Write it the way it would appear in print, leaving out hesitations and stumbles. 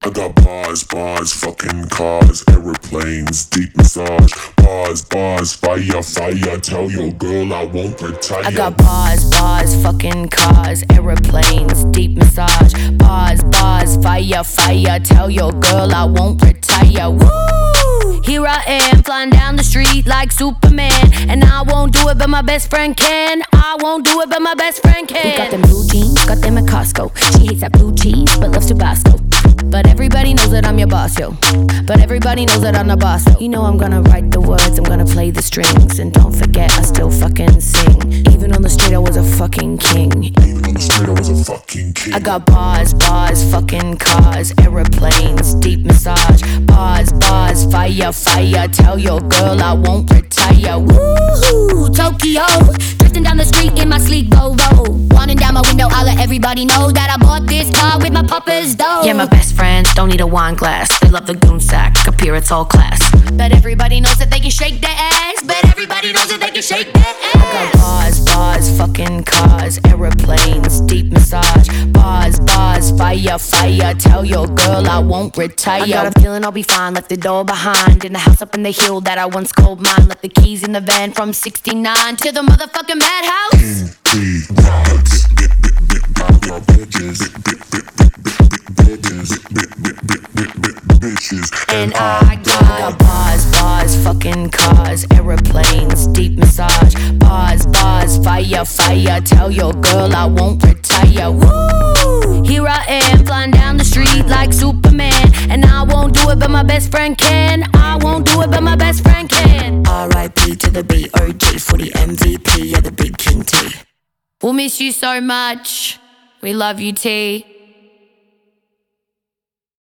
I got bars, fucking cars, aeroplanes, deep massage. Bars, fire, tell your girl I won't retire. I got bars, fucking cars, aeroplanes, deep massage. Bars, fire, tell your girl I won't retire. Woo! Here I am, flying down the street like Superman. And I won't do it, but my best friend can. I won't do it, but my best friend can. We got them blue jeans, got them at Costco. She hates that blue cheese, but loves Tabasco. But everybody knows that I'm your boss, yo. But everybody knows that I'm the boss, yo. You know I'm gonna write the words, I'm gonna play the strings. And don't forget, I still fucking sing. Even on the street, I was a fucking king. Even on the street, I was a fucking king. I got bars, fucking cars, aeroplanes, deep massage. Bars, fire, tell your girl I won't retire. Woo! Tokyo, drifting down the street in my sleek Volvo. Winding down my window, I'll let everybody know that I bought this car with my papa's dough. Yeah, my best friends don't need a wine glass. They love the goon sack, appear it's all class. But everybody knows that they can shake their ass. But everybody knows that they can shake their ass. I got bars, fucking cars, aeroplanes, deep massage. Bars, fire, tell your girl I won't retire. I got a feeling I'll be fine, left the door behind. In the house up in the hill that I once called mine. Left the keys in the van from 69 to the motherfucking madhouse. And I got bars, fucking cars, aeroplanes, deep massage. Bars, fire, tell your girl I won't retire. Woo! Here I am, flying down the street like Superman. And I won't do it, but my best friend can. I won't do it, but my best friend can. R.I.P. to the B.O.G. for the MVP of the Big King T. We'll miss you so much. We love you, T.